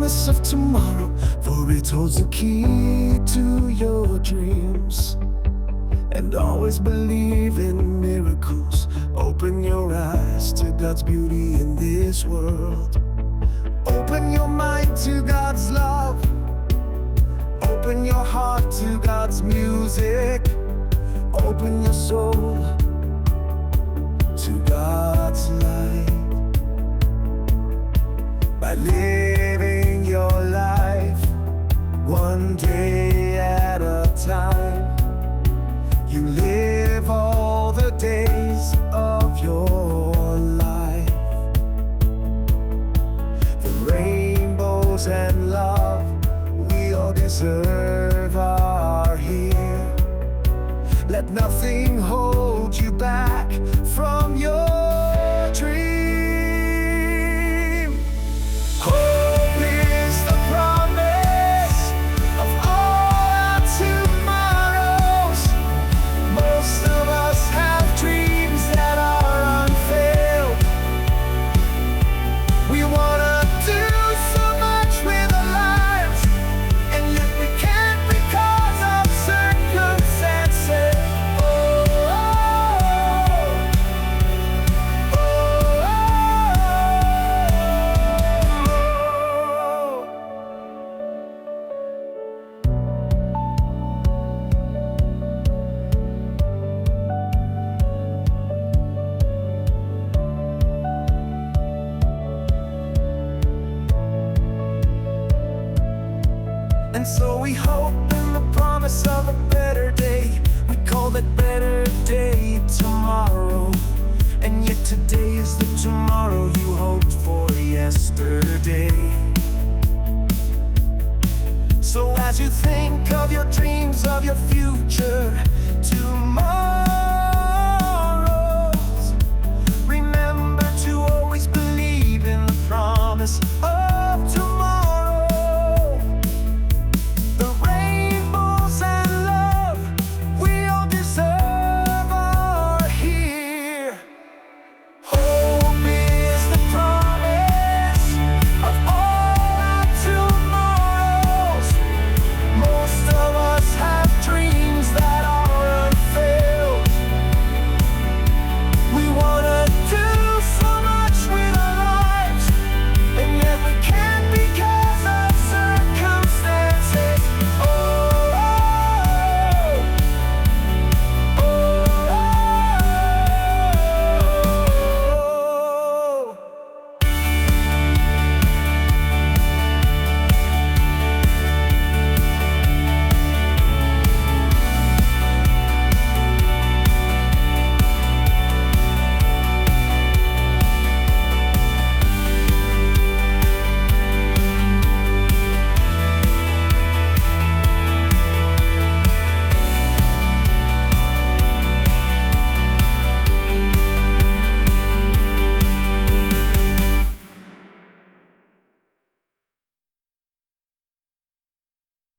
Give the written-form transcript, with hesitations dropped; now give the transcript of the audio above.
promise of tomorrow, for it holds the key to your dreams. And always believe in miracles. Open your eyes to God's beauty in this world. Open your mind to God's love. Open your heart to God's music. Open your soul to God's light. By living your life one day at a time, you live all the days of your life. The rainbows and love we all deserve are here. Let nothing hold you back from your dream. Hope is the promise of all our tomorrows. Most of us have dreams that are unfulfilled. We wanna do so much with our lives, and yet we can't because of circumstances. And so we hope in the promise of a better day. We call that better day tomorrow. And yet today is the tomorrow you hoped for yesterday. So as you think of your dreams, of your future tomorrow,